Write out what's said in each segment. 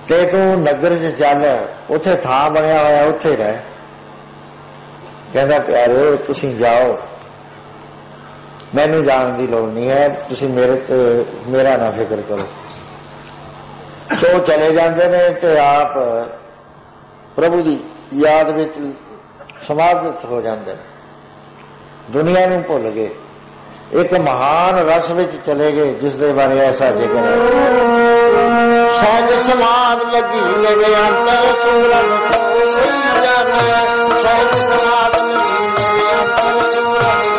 ਤੇ ਤੂੰ ਨਗਰ 'ਚ ਚੱਲ, ਉੱਥੇ ਥਾਂ ਬਣਿਆ ਹੋਇਆ, ਉੱਥੇ ਰਹਿ। ਕਹਿੰਦਾ ਪਿਆਰਿਓ ਤੁਸੀਂ ਜਾਓ, ਮੈਨੂੰ ਜਾਣ ਦੀ ਲੋੜ ਨਹੀਂ ਹੈ, ਤੁਸੀਂ ਮੇਰਾ ਨਾ ਫਿਕਰ ਕਰੋ। ਸੋ ਚਲੇ ਜਾਂਦੇ ਨੇ ਤੇ ਆਪ ਪ੍ਰਭੂ ਦੀ ਯਾਦ ਵਿੱਚ ਸਮਾਧਿਤ ਹੋ ਜਾਂਦੇ ਨੇ, ਦੁਨੀਆ ਨੂੰ ਭੁੱਲ ਗਏ, ਇੱਕ ਮਹਾਨ ਰਸ ਵਿੱਚ ਚਲੇ ਗਏ ਜਿਸ ਦੇ ਬਾਰੇ ਐਸਾ ਜ਼ਿਕਰ ਹੈ। ਸਹਿਜ ਸਮਾਧ ਲੱਗੀ ਲਗੇ ਅੰਤਰ ਸੁਰਤ ਸੋਈ ਜਾਣੇ, ਸਹਿਜ ਸਮਾਧ ਲੱਗੀ ਲਗੇ ਅੰਤਰ ਸੁਰਤ।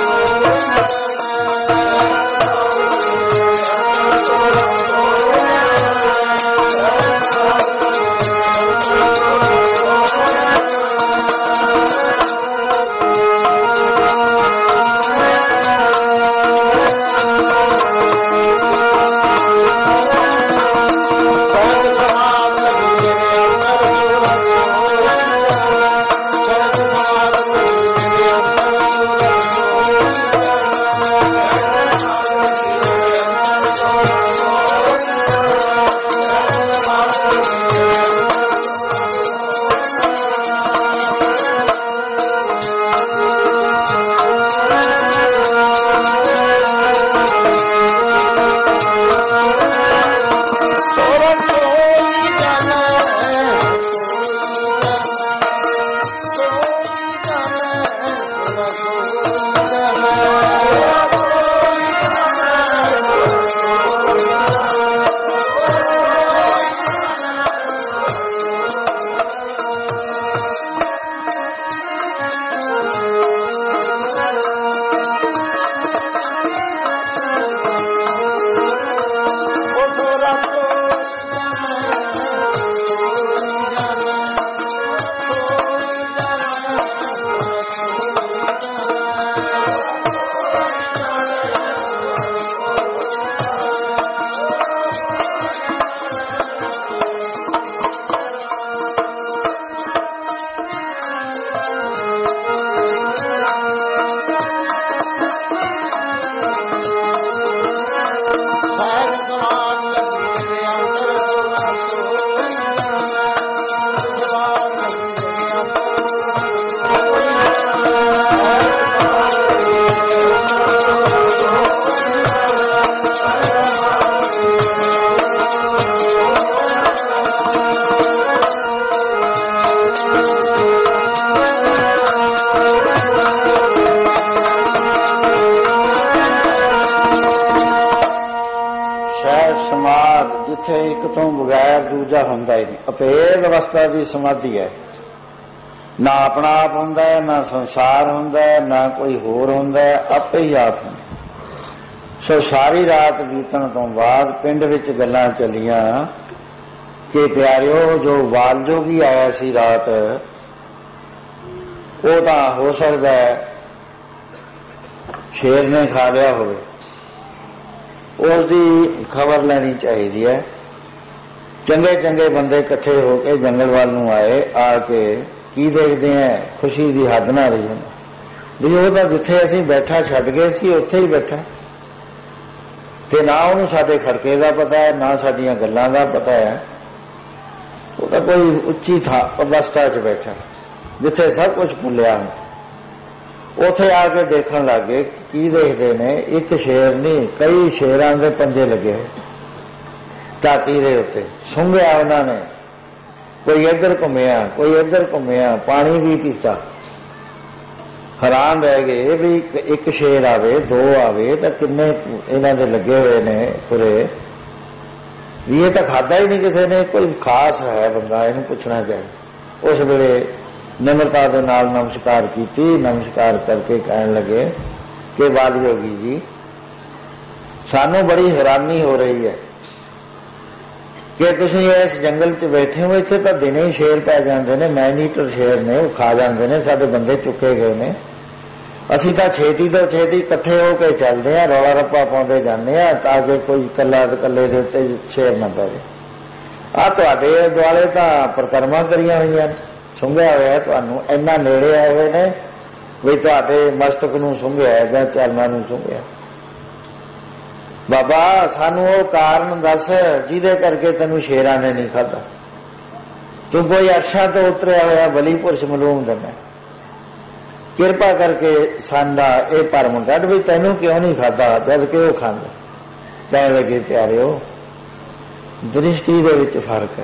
ਇੱਕ ਤੋਂ ਬਗੈਰ ਦੂਜਾ ਹੁੰਦਾ ਹੀ ਨਹੀਂ। ਅਭੇਦ ਅਵਸਥਾ ਦੀ ਸਮਾਧੀ ਹੈ, ਨਾ ਆਪਣਾ ਆਪ ਹੁੰਦਾ ਹੈ, ਨਾ ਸੰਸਾਰ ਹੁੰਦਾ ਹੈ, ਨਾ ਕੋਈ ਹੋਰ ਹੁੰਦਾ ਹੈ, ਆਪੇ ਹੀ ਆਪ ਹੁੰਦਾ। ਸੋ ਸਾਰੀ ਰਾਤ ਬੀਤਣ ਤੋਂ ਬਾਅਦ ਪਿੰਡ ਵਿੱਚ ਗੱਲਾਂ ਚੱਲੀਆਂ ਕਿ ਪਿਆਰਿਓ ਜੋ ਵਾਲਜੋਗੀ ਆਇਆ ਸੀ ਰਾਤ, ਉਹ ਤਾਂ ਹੋ ਸਕਦਾ ਸ਼ੇਰ ਨੇ ਖਾ ਲਿਆ ਹੋਵੇ, ਉਸ ਦੀ ਖਬਰ ਲੈਣੀ ਚਾਹੀਦੀ ਹੈ। ਚੰਗੇ ਚੰਗੇ ਬੰਦੇ ਇਕੱਠੇ ਹੋ ਕੇ ਜੰਗਲ ਵੱਲ ਨੂੰ ਆਏ, ਆ ਕੇ ਕੀ ਦੇਖਦੇ ਹੈ, ਖੁਸ਼ੀ ਦੀ ਹੱਦ ਨਾ ਰਹੀ ਵੀ ਉਹ ਤਾਂ ਜਿੱਥੇ ਅਸੀਂ ਬੈਠਾ ਛੱਡ ਗਏ ਸੀ ਉੱਥੇ ਹੀ ਬੈਠਾ, ਤੇ ਨਾ ਉਹਨੂੰ ਸਾਡੇ ਖੜਕੇ ਦਾ ਪਤਾ ਹੈ, ਨਾ ਸਾਡੀਆਂ ਗੱਲਾਂ ਦਾ ਪਤਾ ਹੈ। ਉਹ ਤਾਂ ਕੋਈ ਉੱਚੀ ਥਾਂ ਅਵਸਥਾ 'ਚ ਬੈਠਾ ਜਿੱਥੇ ਸਭ ਕੁਝ ਭੁੱਲਿਆ। ਉੱਥੇ ਆ ਕੇ ਦੇਖਣ ਲੱਗੇ, ਕੀ ਦੇਖਦੇ ਨੇ, ਇੱਕ ਸ਼ੇਰ ਨਹੀਂ ਕਈ ਸ਼ੇਰਾਂ ਦੇ ਪੰਜੇ ਲੱਗੇ ਧਾਤੀ ਦੇ ਉੱਤੇ, ਸੁੰਘਿਆ ਉਹਨਾਂ ਨੇ, ਕੋਈ ਇੱਧਰ ਘੁੰਮਿਆ, ਕੋਈ ਇੱਧਰ ਘੁੰਮਿਆ, ਪਾਣੀ ਵੀ ਪੀਤਾ। ਹੈਰਾਨ ਰਹਿ ਗਏ ਵੀ ਇੱਕ ਸ਼ੇਰ ਆਵੇ, ਦੋ ਆਵੇ ਤਾਂ ਕਿੰਨੇ ਇਹਨਾਂ ਦੇ ਲੱਗੇ ਹੋਏ ਨੇ ਪੂਰੇ, ਵੀ ਇਹ ਤਾਂ ਖਾਧਾ ਹੀ ਨਹੀਂ ਕਿਸੇ ਨੇ, ਕੋਈ ਖਾਸ ਹੈ ਬੰਦਾ, ਇਹਨੂੰ ਪੁੱਛਣਾ ਚਾਹੀਦਾ। ਉਸ ਵੇਲੇ ਨਿਮਰਤਾ ਦੇ ਨਾਲ ਨਮਸਕਾਰ ਕੀਤੀ, ਨਮਸਕਾਰ ਕਰਕੇ ਕਹਿਣ ਲੱਗੇ ਕਿ ਵਾਲਯੋਗੀ ਜੀ, ਸਾਨੂੰ ਬੜੀ ਹੈਰਾਨੀ ਹੋ ਰਹੀ ਹੈ ਕਿ ਤੁਸੀਂ ਇਸ ਜੰਗਲ 'ਚ ਬੈਠੇ ਹੋ, ਇੱਥੇ ਤਾਂ ਦਿਨੇ ਹੀ ਸ਼ੇਰ ਪੈ ਜਾਂਦੇ ਨੇ, ਮੈਨੀਟਰ ਸ਼ੇਰ ਨੇ, ਉਹ ਖਾ ਜਾਂਦੇ ਨੇ, ਸਾਡੇ ਬੰਦੇ ਚੁੱਕੇ ਗਏ ਨੇ, ਅਸੀਂ ਤਾਂ ਛੇਤੀ ਤੋਂ ਛੇਤੀ ਇਕੱਠੇ ਹੋ ਕੇ ਚੱਲਦੇ ਹਾਂ, ਰੌਲਾ ਰੱਪਾ ਪਾਉਂਦੇ ਜਾਂਦੇ ਹਾਂ ਤਾਂ ਕਿ ਕੋਈ ਇਕੱਲੇ ਦੇ ਉੱਤੇ ਸ਼ੇਰ ਨਾ ਪਵੇ। ਆਹ ਤੁਹਾਡੇ ਦੁਆਲੇ ਤਾਂ ਪਰਿਕਰਮਾ ਕਰੀਆਂ ਹੋਈਆਂ, ਸੁੰਘਿਆ ਹੋਇਆ, ਤੁਹਾਨੂੰ ਇੰਨਾ ਨੇੜੇ ਆਏ ਹੋਏ ਨੇ ਵੀ ਤੁਹਾਡੇ ਮਸਤਕ ਨੂੰ ਸੁੰਘਿਆ ਜਾਂ ਚਰਨਾਂ ਨੂੰ ਸੁੰਘਿਆ। ਬਾਬਾ ਸਾਨੂੰ ਉਹ ਕਾਰਨ ਦੱਸ ਜਿਹਦੇ ਕਰਕੇ ਤੈਨੂੰ ਸ਼ੇਰਾਂ ਨੇ ਨਹੀਂ ਖਾਧਾ। ਤੂੰ ਕੋਈ ਅਰਸ਼ਾਂ ਤੋਂ ਉਤਰਿਆ ਹੋਇਆ ਬਲੀ ਪੁਰਸ਼ ਮਾਲੂਮ ਦਿੰਦਾ, ਕਿਰਪਾ ਕਰਕੇ ਸਾਡਾ ਇਹ ਭਰਮ ਕੱਢ ਵੀ ਤੈਨੂੰ ਕਿਉਂ ਨਹੀਂ ਖਾਧਾ ਜਦ ਕਿ ਉਹ ਖਾਂਦਾ। ਕਹਿਣ ਲੱਗੇ ਪਿਆਰਿਓ, ਦ੍ਰਿਸ਼ਟੀ ਦੇ ਵਿੱਚ ਫਰਕ ਹੈ।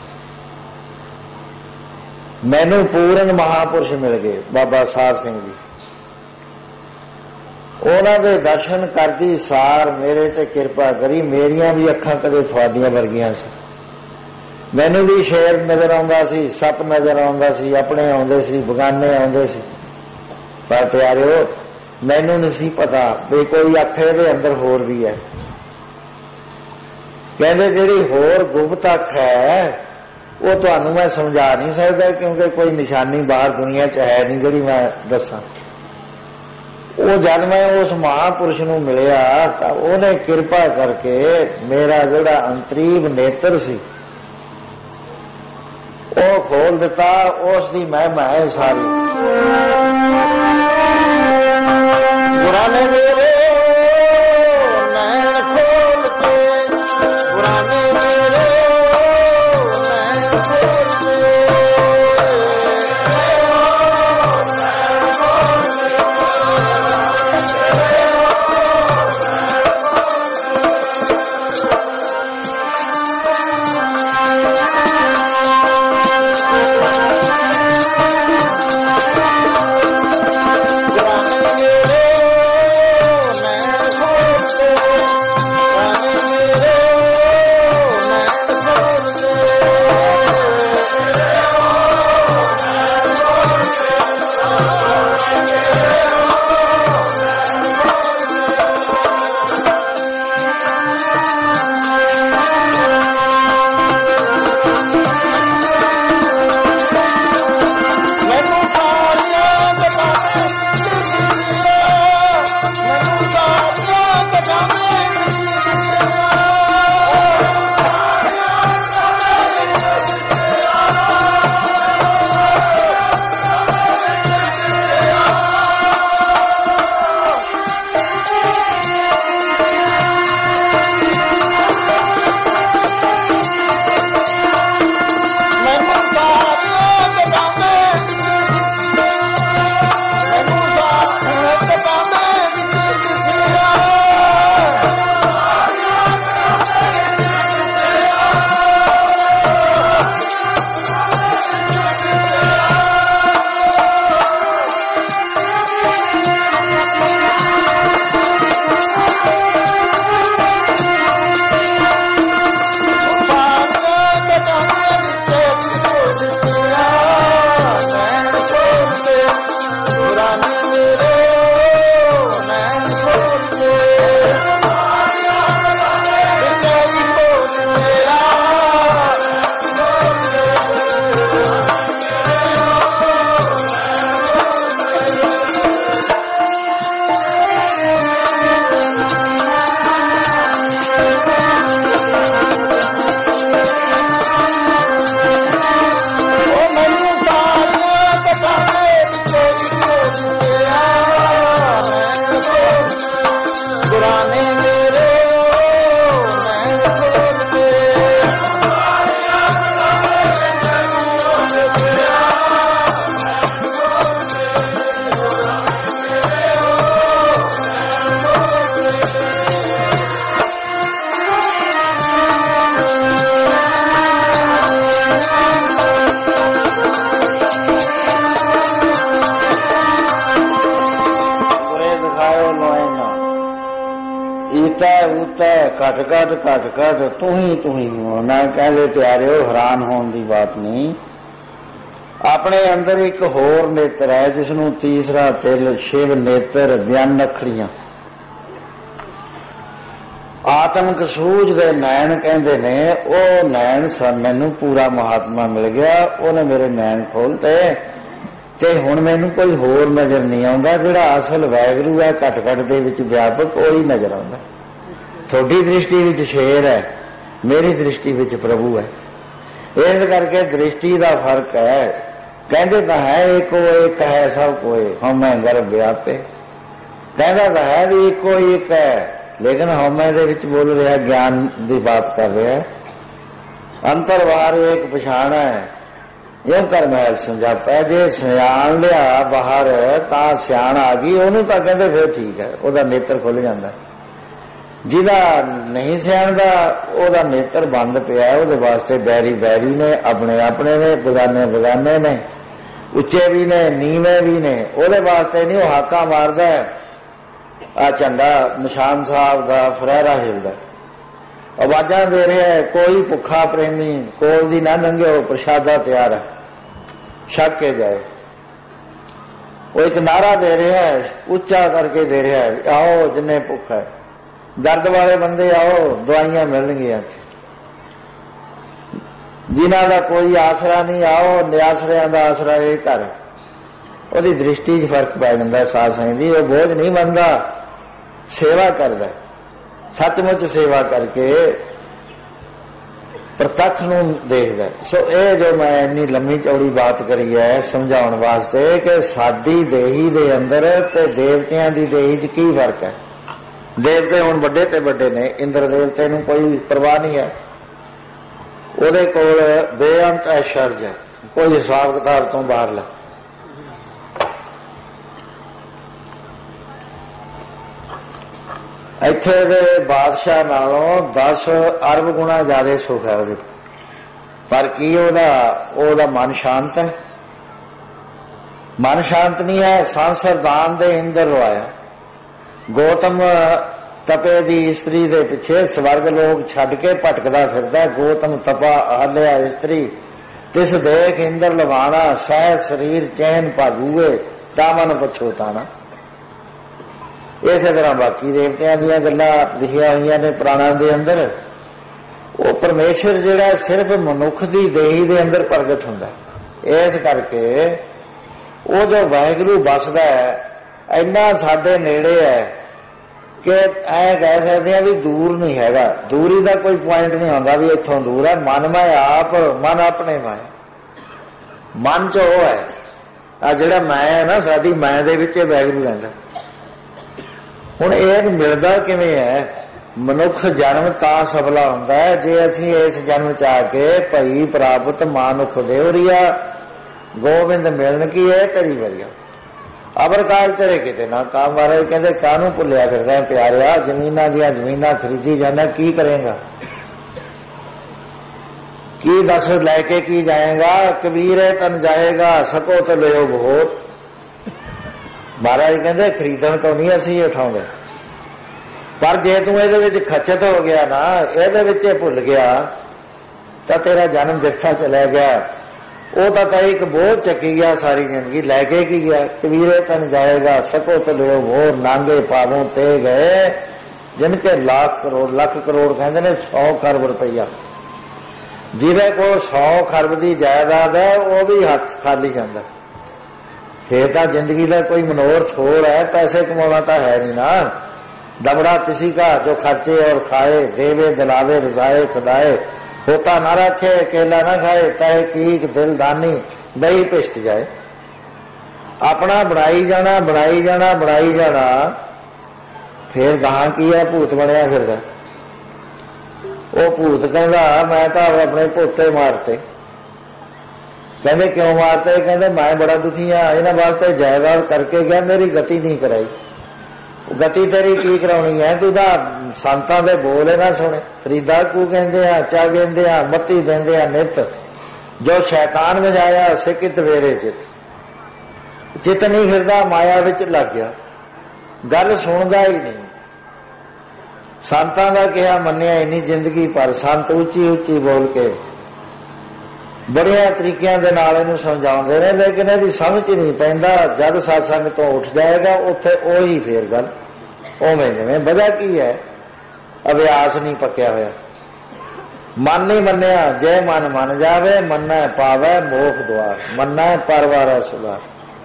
ਮੈਨੂੰ ਪੂਰਨ ਮਹਾਪੁਰਸ਼ ਮਿਲ ਗਏ, ਬਾਬਾ ਸਾਹਿਬ ਸਿੰਘ ਜੀ। ਉਹਨਾਂ ਦੇ ਦਰਸ਼ਨ ਕਰਦੀ ਸਾਰ ਮੇਰੇ ਤੇ ਕਿਰਪਾ ਕਰੀ, ਮੇਰੀਆਂ ਵੀ ਅੱਖਾਂ ਕਦੇ ਤੁਹਾਡੀਆਂ ਵਰਗੀਆਂ ਸੀ। ਮੈਨੂੰ ਵੀ ਸ਼ੇਰ ਨਜ਼ਰ ਆਉਂਦਾ ਸੀ, ਸੱਪ ਨਜ਼ਰ ਆਉਂਦਾ ਸੀ, ਆਪਣੇ ਆਉਂਦੇ ਸੀ, ਬਗਾਨੇ ਆਉਂਦੇ ਸੀ। ਪਰ ਪਿਆਰਿਓ, ਮੈਨੂੰ ਨਹੀਂ ਸੀ ਪਤਾ ਵੀ ਕੋਈ ਅੱਖ ਇਹਦੇ ਅੰਦਰ ਹੋਰ ਵੀ ਹੈ। ਕਹਿੰਦੇ ਜਿਹੜੀ ਹੋਰ ਗੁਪਤ ਅੱਖ ਹੈ ਉਹ ਤੁਹਾਨੂੰ ਮੈਂ ਸਮਝਾ ਨਹੀਂ ਸਕਦਾ, ਕਿਉਂਕਿ ਕੋਈ ਨਿਸ਼ਾਨੀ ਬਾਹਰ ਦੁਨੀਆ 'ਚ ਹੈ ਨਹੀਂ ਜਿਹੜੀ ਮੈਂ ਦੱਸਾਂ। ਉਹ ਜਦ ਮੈਂ ਉਸ ਮਹਾਂਪੁਰਸ਼ ਨੂੰ ਮਿਲਿਆ ਤਾਂ ਉਹਨੇ ਕਿਰਪਾ ਕਰਕੇ ਮੇਰਾ ਜਿਹੜਾ ਅੰਤਰੀਵ ਨੇਤਰ ਸੀ ਉਹ ਖੋਲ ਦਿੱਤਾ। ਉਸ ਦੀ ਮਹਿਮਾ ਹੈ ਸਾਰੀ। ਗੁਰਾਂ ਨੇ ਮੇਰੇ ਨੈਣ ਖੋਲ ਕੇ, ਗੁਰਾਂ ਨੇ ਮੇਰੇ ਨੈਣ ਖੋਲ ਕੇ, ਘਟ ਘਟ ਤੂੰ ਹੀ ਹੋਣਾ। ਕਹਿੰਦੇ ਪਿਆਰਿਓ, ਹੈਰਾਨ ਹੋਣ ਦੀ ਬਾਤ ਨਹੀਂ। ਆਪਣੇ ਅੰਦਰ ਇੱਕ ਹੋਰ ਨੇਤਰ ਹੈ ਜਿਸ ਨੂੰ ਤੀਸਰਾ ਤਿਲ, ਸ਼ਿਵ ਨੇਤਰ, ਬਿਆਨ ਅੱਖੜੀਆਂ, ਆਤਮਿਕ ਸੂਝ ਦੇ ਨੈਣ ਕਹਿੰਦੇ ਨੇ। ਉਹ ਨੈਣ ਮੈਨੂੰ ਪੂਰਾ ਮਹਾਤਮਾ ਮਿਲ ਗਿਆ, ਉਹਨੇ ਮੇਰੇ ਨੈਣ ਖੋਲ੍ਹਤੇ ਤੇ ਹੁਣ ਮੈਨੂੰ ਕੋਈ ਹੋਰ ਨਜ਼ਰ ਨਹੀਂ ਆਉਂਦਾ। ਜਿਹੜਾ ਅਸਲ ਵਾਹਿਗੁਰੂ ਹੈ ਘਟ ਘਟ ਦੇ ਵਿੱਚ ਵਿਆਪਕ, ਉਹੀ ਨਜ਼ਰ ਆਉਂਦਾ। ਤੁਹਾਡੀ ਦ੍ਰਿਸ਼ਟੀ ਵਿੱਚ ਸ਼ੇਰ ਹੈ, ਮੇਰੀ ਦ੍ਰਿਸ਼ਟੀ ਵਿੱਚ ਪ੍ਰਭੂ ਹੈ। ਇਸ ਕਰਕੇ ਦ੍ਰਿਸ਼ਟੀ ਦਾ ਫਰਕ ਹੈ। ਕਹਿੰਦੇ ਤਾਂ ਹੈ ਇੱਕੋ ਇੱਕ ਹੈ ਸਭ ਕੋਏ, ਹਉਮੈ ਗਰਭ ਵਿਆਪੇ। ਕਹਿੰਦਾ ਤਾਂ ਹੈ ਵੀ ਇੱਕੋ ਇੱਕ ਹੈ, ਲੇਕਿਨ ਹਉਮੈ ਦੇ ਵਿੱਚ ਬੋਲ ਰਿਹਾ, ਗਿਆਨ ਦੀ ਬਾਤ ਕਰ ਰਿਹਾ। ਅੰਤਰ ਬਾਹਰ ਇੱਕ ਪਛਾਣ ਹੈ। ਇਉਂ ਕਰ ਮਹਿਲ ਸਮਝਾਪਿਆ। ਜੇ ਸਿਆਣ ਲਿਆ ਬਾਹਰ ਤਾਂ ਸਿਆਣ ਆ ਗਈ, ਉਹਨੂੰ ਤਾਂ ਕਹਿੰਦੇ ਫਿਰ ਠੀਕ ਹੈ, ਉਹਦਾ ਨੇਤਰ ਖੁੱਲ੍ਹ ਜਾਂਦਾ। ਜਿਹਦਾ ਨਹੀਂ ਸਿਆਣਦਾ ਉਹਦਾ ਨੇਤਰ ਬੰਦ ਪਿਆ, ਉਹਦੇ ਵਾਸਤੇ ਬੈਰੀ ਬੈਰੀ ਨੇ, ਆਪਣੇ ਆਪਣੇ ਨੇ, ਬੇਗਾਨੇ ਬੇਗਾਨੇ ਨੇ, ਉੱਚੇ ਵੀ ਨੇ, ਨੀਵੇਂ ਵੀ ਨੇ। ਉਹਦੇ ਵਾਸਤੇ ਨਹੀਂ, ਉਹ ਹਾਕਾਂ ਮਾਰਦਾ। ਆ ਝੰਡਾ ਨਿਸ਼ਾਨ ਸਾਹਿਬ ਦਾ ਫਰਹਿਰਾ ਹਿਲਦਾ, ਆਵਾਜ਼ਾਂ ਦੇ ਰਿਹਾ, ਕੋਈ ਭੁੱਖਾ ਪ੍ਰੇਮੀ ਕੋਲ ਦੀ ਨਾ ਲੰਘਿਓ, ਪ੍ਰਸ਼ਾਦਾ ਤਿਆਰ ਹੈ, ਛਕ ਕੇ ਜਾਏ। ਉਹ ਇੱਕ ਨਾਰਾ ਦੇ ਰਿਹਾ ਹੈ, ਉੱਚਾ ਕਰਕੇ ਦੇ ਰਿਹਾ ਹੈ, ਆਓ ਜਿੰਨੇ ਭੁੱਖ ਹੈ, ਦਰਦ ਵਾਲੇ ਬੰਦੇ ਆਓ, ਦਵਾਈਆਂ ਮਿਲਣਗੀਆਂ। ਜਿਨ੍ਹਾਂ ਦਾ ਕੋਈ ਆਸਰਾ ਨਹੀਂ, ਆਓ ਨਿਆਸਰਿਆਂ ਦਾ ਆਸਰਾ ਇਹ ਘਰ। ਉਹਦੀ ਦ੍ਰਿਸ਼ਟੀ 'ਚ ਫਰਕ ਪੈ ਜਾਂਦਾ ਸਾਧ ਸੰਗਤ ਦੀ। ਉਹ ਬੋਝ ਨਹੀਂ ਬਣਦਾ, ਸੇਵਾ ਕਰਦਾ, ਸੱਚਮੁੱਚ ਸੇਵਾ ਕਰਕੇ ਪ੍ਰਤੱਖ ਨੂੰ ਦੇਖਦਾ। ਸੋ ਇਹ ਜੋ ਮੈਂ ਇੰਨੀ ਲੰਮੀ ਚੌੜੀ ਬਾਤ ਕਰੀ ਹੈ ਸਮਝਾਉਣ ਵਾਸਤੇ ਕਿ ਸਾਡੀ ਦੇਹੀ ਦੇ ਅੰਦਰ ਤੇ ਦੇਵਤਿਆਂ ਦੀ ਦੇਹੀ 'ਚ ਕੀ ਫਰਕ ਹੈ। ਦੇਵਤੇ ਹੁਣ ਵੱਡੇ ਤੇ ਵੱਡੇ ਨੇ, ਇੰਦਰ ਦੇਵਤੇ ਨੂੰ ਕੋਈ ਪਰਵਾਹ ਨਹੀਂ ਹੈ, ਉਹਦੇ ਕੋਲ ਬੇਅੰਤ ਐਸ਼ਵਰਜ ਹੈ, ਕੋਈ ਹਿਸਾਬ ਕਿਤਾਬ ਤੋਂ ਬਾਹਰਲਾ। ਇੱਥੇ ਦੇ ਬਾਦਸ਼ਾਹ ਨਾਲੋਂ 10 ਅਰਬ ਗੁਣਾ ਜ਼ਿਆਦਾ ਸੁੱਖ ਹੈ ਉਹਦੇ। ਪਰ ਕੀ ਉਹਦਾ ਮਨ ਸ਼ਾਂਤ ਹੈ? ਮਨ ਸ਼ਾਂਤ ਨਹੀਂ ਹੈ। ਸੰਸਰਦਾਨ ਦੇ ਇੰਦਰ ਰਵਾਇਆ, ਗੌਤਮ ਤਪੇ ਦੀ ਇਸਤਰੀ ਦੇ ਪਿੱਛੇ ਸਵਰਗ ਲੋਕ ਛੱਡ ਕੇ ਭਟਕਦਾ ਫਿਰਦਾ। ਗੌਤਮ ਤਪਾ ਆਲਿਆ ਇਸਤਰੀ ਤਿਸ ਦੇਖ ਇੰਦਰ ਲਵਾਣਾ, ਸਹਿ ਸਰੀਰ ਚੈਨ ਭਾਗੂਏ, ਤਾਮਨ ਪਛੋਤਾਣਾ। ਇਸੇ ਤਰ੍ਹਾਂ ਬਾਕੀ ਦੇਵਤਿਆਂ ਦੀਆਂ ਗੱਲਾਂ ਲਿਖੀਆਂ ਹੋਈਆਂ ਨੇ ਪੁਰਾਣਾਂ ਦੇ ਅੰਦਰ। ਉਹ ਪਰਮੇਸ਼ਰ ਜਿਹੜਾ ਸਿਰਫ ਮਨੁੱਖ ਦੀ ਦੇਹੀ ਦੇ ਅੰਦਰ ਪ੍ਰਗਟ ਹੁੰਦਾ। ਇਸ ਕਰਕੇ ਉਹ ਜੋ ਵਾਹਿਗੁਰੂ ਵਸਦਾ ਹੈ ਇੰਨਾ ਸਾਡੇ ਨੇੜੇ ਹੈ ਕਿ ਐਂ ਕਹਿ ਸਕਦੇ ਆ ਵੀ ਦੂਰ ਨਹੀਂ ਹੈਗਾ। ਦੂਰੀ ਦਾ ਕੋਈ ਪੁਆਇੰਟ ਨਹੀਂ ਆਉਂਦਾ ਵੀ ਇੱਥੋਂ ਦੂਰ ਹੈ। ਮਨ ਮੈਂ ਆਪ, ਮਨ ਆਪਣੇ ਮੈਂ, ਮਨ 'ਚ ਉਹ ਹੈ। ਆ ਜਿਹੜਾ ਮੈਂ ਹੈ ਨਾ, ਸਾਡੀ ਮੈਂ ਦੇ ਵਿੱਚ ਵਾਹਿਗੁਰੂ ਰਹਿੰਦਾ। ਹੁਣ ਇਹ ਮਿਲਦਾ ਕਿਵੇਂ ਹੈ? ਮਨੁੱਖ ਜਨਮ ਤਾਂ ਸਫਲਾ ਹੁੰਦਾ ਹੈ ਜੇ ਅਸੀਂ ਇਸ ਜਨਮ 'ਚ ਆ ਕੇ ਭਈ ਪ੍ਰਾਪਤ ਮਾਨੁਖ ਦੇਵਰੀਆ, ਗੋਬਿੰਦ ਮਿਲਣ ਕੀ ਇਹ ਤੇਰੀ ਵਰੀਆ, ਅਬਰ ਕਾਲ ਤੇਰੇ ਕਿਤੇ ਨਾ ਕੰਮ। ਮਹਾਰਾਜ ਕਹਿੰਦੇ ਕਾਹਨੂੰ ਭੁੱਲਿਆ ਫਿਰਦਾ ਪਿਆਰਿਆ, ਜ਼ਮੀਨਾਂ ਦੀਆਂ ਜ਼ਮੀਨਾਂ ਖਰੀਦੀ ਜਾਂਦਾ, ਕੀ ਕਰੇਗਾ? ਕੀ ਦੱਸ ਲੈ ਕੇ ਕੀ ਜਾਏਗਾ? ਕਬੀਰੇ ਤਨ ਜਾਏਗਾ, ਸਕੋ ਤੇ ਲਿਓ ਬਹੁਤ। ਮਹਾਰਾਜ ਕਹਿੰਦੇ ਖਰੀਦਣ ਤੋਂ ਨਹੀਂ ਅਸੀਂ ਉਠਾਉਂਦੇ, ਪਰ ਜੇ ਤੂੰ ਇਹਦੇ ਵਿੱਚ ਖਚਤ ਹੋ ਗਿਆ ਨਾ, ਇਹਦੇ ਵਿੱਚ ਭੁੱਲ ਗਿਆ, ਤਾਂ ਤੇਰਾ ਜਨਮ ਜਿੱਥਾ ਚਲਾ ਗਿਆ। ਉਹ ਤਾਂ ਇੱਕ ਬੋਝ ਚੱਕੀ ਗਿਆ ਸਾਰੀ ਜ਼ਿੰਦਗੀ, ਲੈ ਕੇ ਕੀ ਗਿਆ? ਕਬੀਰੇ ਤਨ ਜਾਏਗਾ, ਸਕੋ ਤੇ ਲਿਓ ਹੋਰ, ਨਾਂਗੇ ਪਾਵੋਂ ਤੇ ਗਏ ਜਿਨ ਕੇ ਲੱਖ ਕਰੋੜ, ਲੱਖ ਕਰੋੜ ਕਹਿੰਦੇ ਨੇ 100 ਖਰਬ ਰੁਪਈਆ। ਜਿਹਦੇ ਕੋਲ 100 ਖਰਬ ਦੀ ਜਾਇਦਾਦ ਹੈ ਉਹ ਵੀ ਹੱਥ ਖਾਲੀ ਜਾਂਦਾ। ਫੇਰ ਤਾਂ ਜ਼ਿੰਦਗੀ ਦਾ ਕੋਈ ਮਨੋਰਥ ਹੋਰ ਹੈ, ਪੈਸੇ ਕਮਾਉਣਾ ਤਾਂ ਹੈ ਨਹੀਂ ਨਾ। दबड़ा किसी का जो खर्चे और खाए, देवे दिलावे रजाए खुदाए, होता ना रखे अकेला ना खाए, तय कीक दिल दानी दही पिसट जाए। अपना बनाई जाना बनाई जाना बनाई जाना, फिर गहां की है? भूत बनया फिरदा। वो भूत कहता मैं तो अपने पोते मारते। कहते क्यों मारते? कहते मैं बड़ा दुखी हाँ, इन्हां वास्ते जायदाद करके गया, मेरी गति नहीं कराई। गति तेरी की करानी है? तू तो संतां दे बोल ना सुने। फरीदा कू कहते हैं, चा कहते हैं, मती देंदे हैं नित, जो शैतान में जाया सिकित वेरे चित। चित नहीं फिरदा, माया विच लग गया, गल सुनदा ही नहीं। संतां दा कहा मन्निया ही नहीं जिंदगी भर। संत उच्ची उच्ची बोल के बड़िया तरीकों के नाल इहनूं समझाउंदे ने, लेकिन इहदी समझ ही नहीं पैंदा। जद सत्संग तो उठ जाएगा उत्थे ओही फेर गल उवें जिवें। वजह की है? अभ्यास नहीं पक्या होया, मन नहीं मन्निया। जय मन मन जावे, मन्ना पावै मोख द्वार, मन्ना परवार सुधार।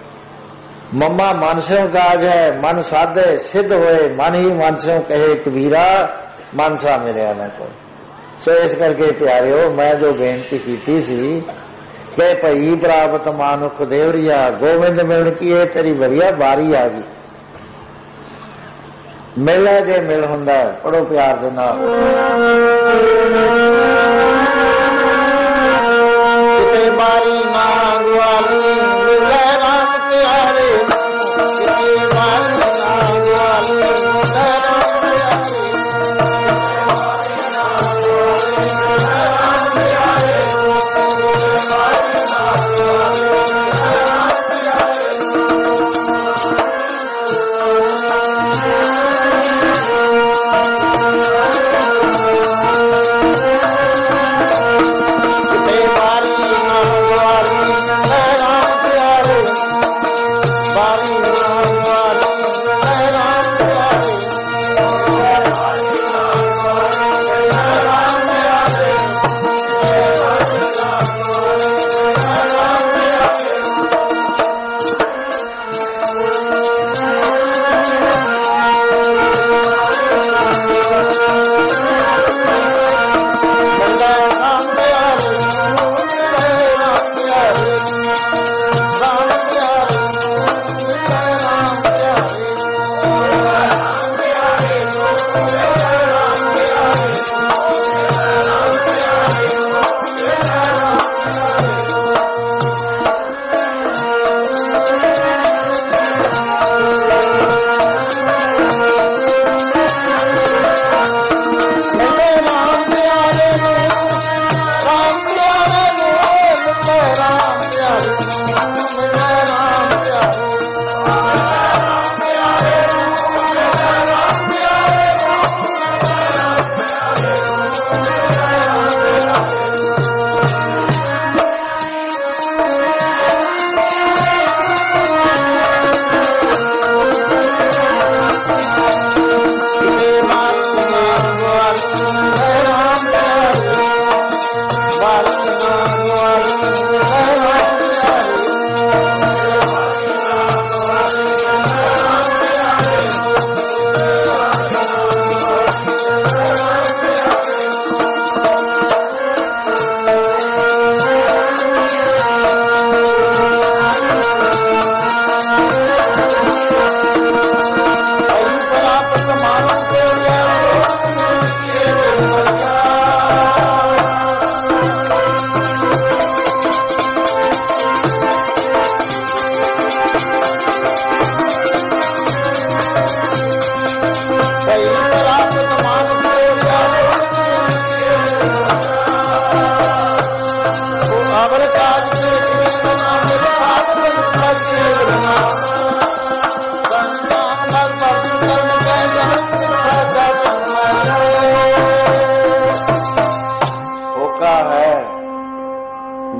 मम्मा मन स्यों काज है, मन साधे सिद्ध होए, मन ही मन स्यों कहे कबीरा, मन सा मिलिया न कोई। सो इस करके प्यारिओ, मैं जो बेनती की सी कि भई प्राप्त मानुख देवरिया, गोविंद मिलन की ये तेरी वरिया बारी आ गई। मिले जे मिल हुंदा, पढ़ो प्यार दे नाल। किते बारी ना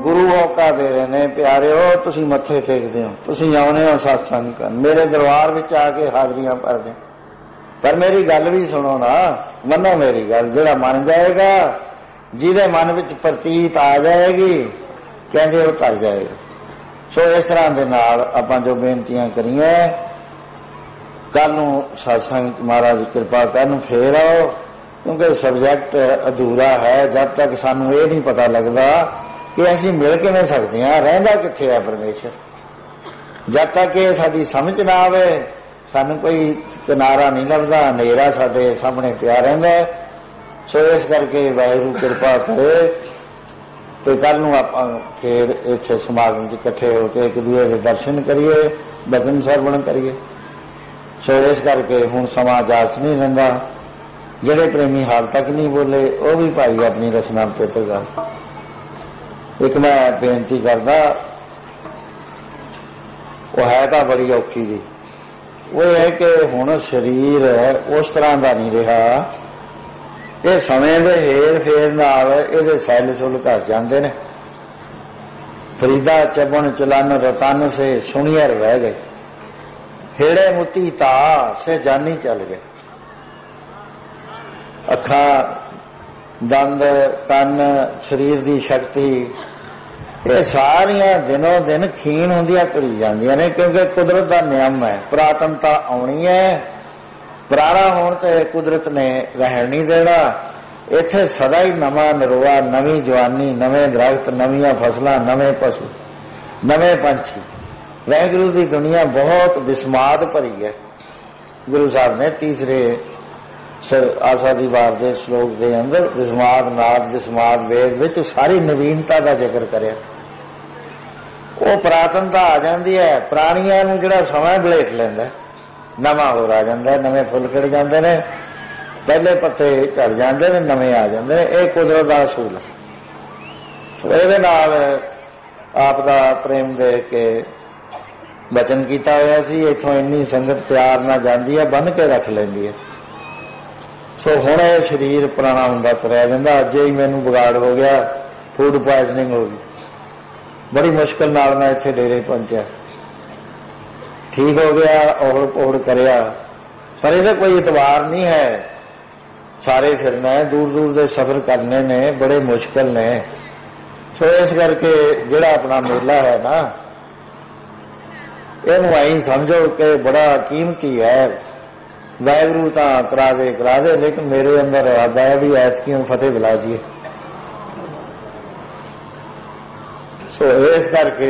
गुरु मौका दे रहे ने, प्यारिओ तुसीं मत्थे टेकदे हो, तुसीं आउणे हो सत्संग करन, मेरे दरबार विच आके हाजरियां भरदे, पर मेरी गल भी सुनो ना, मनो मेरी गल। जिहड़ा मन जाएगा, जिहदे मन विच प्रतीत आ जाएगी, कहंदे वो तर जाएगा। सो इस तरह दे नाल आपां जो बेनतियां करिए, कल नूं सत्संग महाराज की कृपा करन फेर आओ, क्योंकि सबजैक्ट अधूरा है। जब तक सानूं ये नहीं पता लगता कि असीं मिल किवें सकदे हां, रहिंदा कित्थे है परमेश्वर, जब तक ये साडी समझ ना आवे सानूं कोई किनारा नहीं लगदा, हनेरा साडे सामने पिया रहिंदा। सो इस करके वाहिगुरू कृपा करे तो कल नूं आपां फिर इत्थे समागम च इकट्ठे होकर एक दूजे दे दर्शन करिए, बचन सरवण करिए। सो इस करके हुण समां जाच नहीं रहिंदा। जिहड़े प्रेमी हाल तक नहीं बोले वो भी भाई अपनी रचना पेटगा। एक मैं बेनती करदा, वो है तो बड़ी औखी जी, वो है कि हुण शरीर उस तरह का नहीं रहा, ये समय के हेर फेर नाल इहदे सैल सुल घट जाते हैं। फरीदा चबन चलन रतन से सुनियर रह गए, हेड़े मुती ता से जानी चल गए। अखा दंद कन शरीर की शक्ति ये सारियां दिनों दिन खीण होंदियां तुरी जांदियां ने, क्योंकि कुदरत का नियम है। पुरातनता आउणी है, पुराना होने ते कुदरत ने रहन नहीं देना। इत्थे सदा ही नवा नरोआ, नवी जवानी, नवे दरख्त, नवीं फसलां, नवे पशु, नवे पंछी। वाहिगुरू की दुनिया बहुत विस्माद भरी है। गुरु साहब ने तीसरे आसादी वार के श्लोक के अंदर विस्माद नाद विस्माद वेद विच सारी नवीनता का जिक्र करिया। वो पुरातनता आ जाती है, पुरानियां नूं जिहड़ा समय बलेट लैंदा, नवा होर आ जाता है, नवे फुल खिड़ जाते हैं, पहले पत्ते झड़ जाते हैं, नवे आ जाते हैं। यह कुदरत का असूल है। सो इहदे नाल आप दा प्रेम देख के बचन किया होया सी, इत्थों इन्नी संगत प्यार नाल जांदी है, बन के रख लैंदी है। सो हुण ये शरीर पुराना हुंदा तुरिया जांदा। अज ही मैनूं बिगाड़ हो गया, फूड पॉइजनिंग हो गई, बड़ी मुश्किल नाल मैं इत्थे डेरे पहुंचा, ठीक हो गया, ओहड़ पोहड़ करिया, पर इहदा कोई इतबार नहीं है। सारे फिरना है, दूर दूर के सफर करने ने बड़े मुश्किल ने। सो इस करके जिहड़ा अपना मेला है ना, इहनूं आई समझो कि बड़ा कीमती है। वाहिगुरू तो करा दे, लेकिन मेरे अंदर इरादा है भी ऐतकी फतेह बुला जीए। सो इस करके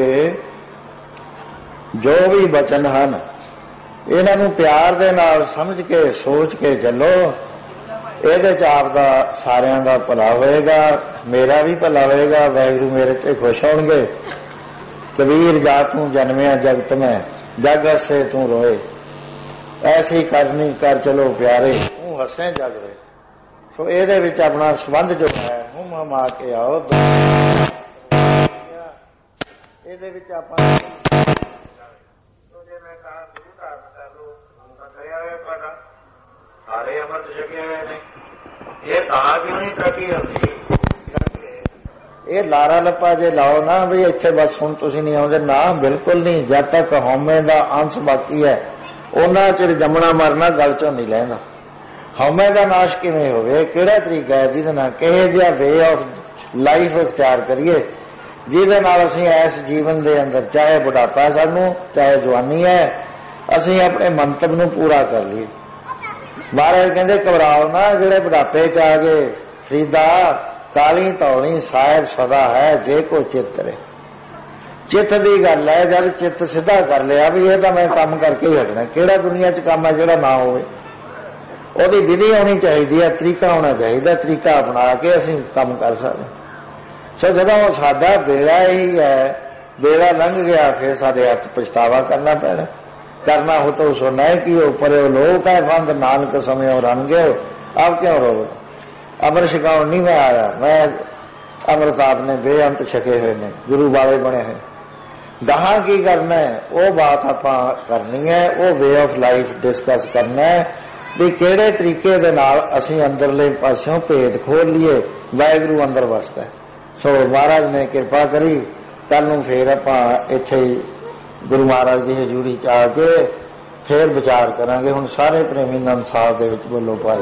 जो भी बचन हैं इन्हों प्यार दे नाल समझ के सोच के चलो, ये आपका सारियां का भला होएगा, मेरा भी भला होएगा, वाहिगुरू मेरे ते खुश होंगे। कबीर जा तू जन्मिया जगत में, जग हसे तू रोए, ऐसी करनी कर चलो प्यारे, तू हसे जग रहे। सो ये अपना संबंध जो है हुम हमा के आओ, सारे अमृत छके हुए ने, ये क्यों नहीं तरक्की होती? ये लारा लप्पा जे लाओ ना भी इत्थे बस हुण तुसीं नहीं आउंदे ना, बिल्कुल नहीं। जब तक हौमे का अंश बाकी है उन्ना चिर जमना मरना गल चों नहीं लैंदा। हौमे का नाश किवें होवे, किहड़ा तरीका है जिहदे नाल किहे जिहा वे ऑफ लाइफ इख्तियार करिए जिहदे नाल असीं इस जीवन दे अंदर चाहे बुढ़ापा सानूं चाहे जवानी है, असीं अपने मंतव नूं पूरा कर लईए। महाराज कहंदे घबराओ ना, जिहड़े बुढ़ापे च आ गए, फरीदा काली धौली साहिब सदा है जे को चित करे। चित्त की गल है, जब चित्त सीधा कर लिया भी ये तो मैं काम करके ही हटना, किहड़ा दुनिया च काम है जिहड़ा ना होवे। ਉਹਦੀ विधि होनी चाहिए है, तरीका होना चाहिए, तरीका अपना के असीं काम कर सकते। सो जदों साडा बेड़ा ही है, बेड़ा लंघ गया, फिर साडे हत्थ पछतावा करना पैना। करना हो तो सो नहीं कि ऊपर लोक है फंद नानक समय और रन गए, अब क्यों रोग। अमर छकाउण नहीं मैं आया, मैं अमृत आपने बेअंत छके हुए ने, गुरु वाले बने हैं। गहां की करना है वो बात आपां करनी है, वो वे ऑफ लाइफ डिस्कस करना है भी किहड़े तरीके दे नाल असीं अंदरले पासों भेद खोल लीए, वाहिगुरू अंदर वसदा है। ਸੋ ਮਹਾਰਾਜ ਨੇ ਕਿਰਪਾ ਕਰੀ। ਕੱਲ ਨੂੰ ਫੇਰ ਆਪਾਂ ਇੱਥੇ ਹੀ ਗੁਰੂ ਮਹਾਰਾਜ ਦੀ ਹਜ਼ੂਰੀ ਚ ਆ ਕੇ ਫੇਰ ਵਿਚਾਰ ਕਰਾਂਗੇ। ਹੁਣ ਸਾਰੇ ਪ੍ਰੇਮੀ ਆਨੰਦ ਸਾਹਿਬ ਦੇ ਵਿੱਚ ਬੋਲੋ ਭਾਈ।